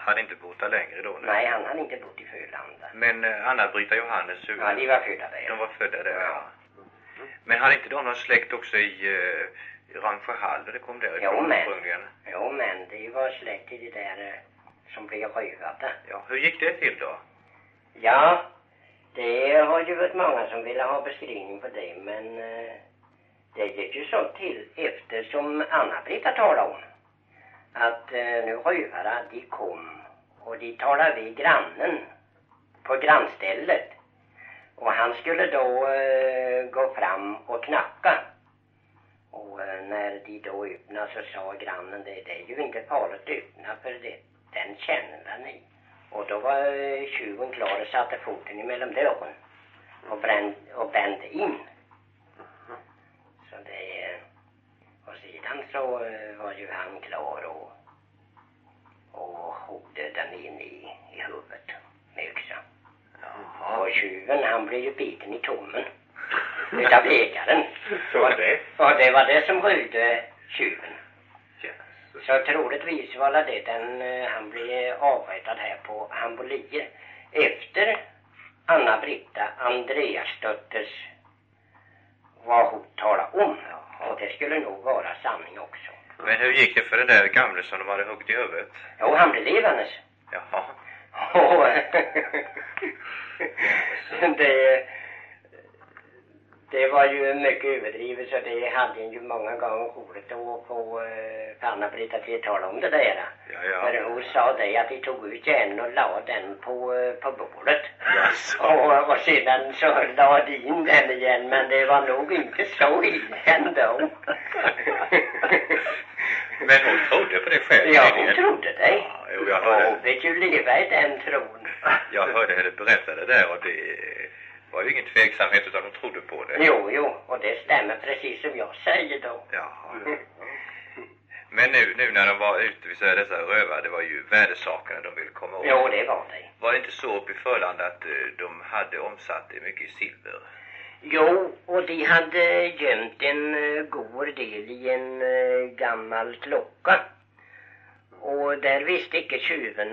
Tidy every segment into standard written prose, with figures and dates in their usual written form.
hade inte bott där längre då? Nej, han hade inte bott i Fölanda. Men Anna-Brita Johannes... Ja, de var födda där. De var födda där, ja. Men hade inte de någon släkt också i Ramsjöhall, det kom därifrån ursprungligen? Jo, men det var släkt i det där som blev rövade. Ja, hur gick det till då? Ja, det har ju varit många som ville ha beskrivning på det, men det gick ju så till efter som Anna-Brita talade om. Att nu rövare, de kom och de talade vid grannen på grannstället. Och han skulle då gå fram och knacka. Och när de då öppnade så sa grannen det är ju inte farligt att öppna för det, den känner ni. Och då var tjuven klar och satte foten emellan dörren och bände in. Så det, och sedan så var ju han klar och hode den in i huvudet med yxa. Och tjuven han blev ju biten i tummen utav ägaren. Och det var det som röjde tjuven. Så troligtvis var det den han blev avrättad här på Hambolier efter Anna-Brita Andreasdotters vad hon talade om. Och det skulle nog vara sanning också. Men hur gick det för den där gamle som de hade huggit i huvudet? Jo, han blev levandes. Jaha. Och det var ju mycket överdrivet, så det hade ju många gånger roligt att få Anna-Brita till att tala om det där. Ja. För hon sa det att de tog ut en och la den på bordet. Yes. Och sedan så la de in den igen, men det var nog inte så illa ändå. Men hon trodde på det själv? Ja, hon trodde det. Ja, jo, jag hörde. Hon fick ju leva i den tron. Jag hörde henne berätta det där och det var ju ingen tveksamhet utan hon trodde på det. Jo, och det stämmer precis som jag säger då. Ja. Men nu när de var ute, vi säger dessa rövare, det var ju värdesakerna de ville komma åt. Jo, det var det. Var det inte så uppe i Fölanda att de hade omsatt det mycket i silver? Jo, och de hade gömt en god del i en gammal klocka. Och där visste inte tjuven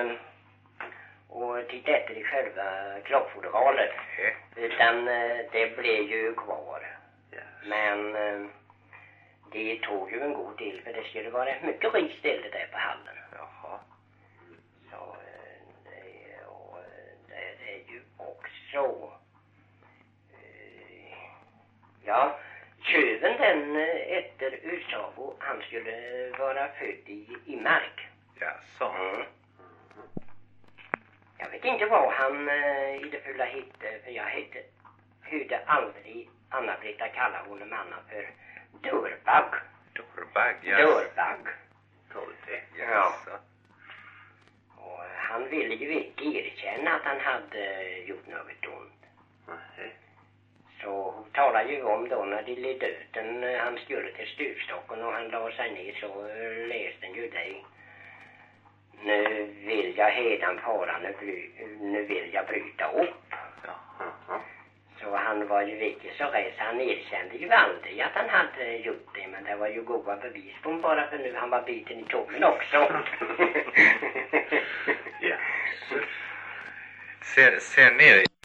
och titta efter i själva klockfodralet. Utan det blev ju kvar. Yes. Men det tog ju en god del för det skulle vara ett mycket rikt ställe där på hallen. Jaha. Så det är ju också... Ja, tjuven den efter Usavo, han skulle vara född i Mark. Jaså. Jag vet inte vad han i det fulla hette, för jag hörde aldrig Anna-Brita kalla honom annan för Dörrbagg. Dörrbagg, ja. Dörrbagg. Ja. Och han ville ju inte erkänna att han hade gjort något ont. Så hon talade ju om då när de led döden, han skulle till stuvstocken och han la sig ner så läste han ju det. Nu vill jag hedan fara, nu vill jag bryta upp. Så han var ju inte så rädd, han erkände ju aldrig att han hade gjort det. Men det var ju goda bevis på honom bara för nu han var biten i tummen också. Ja. Sen nere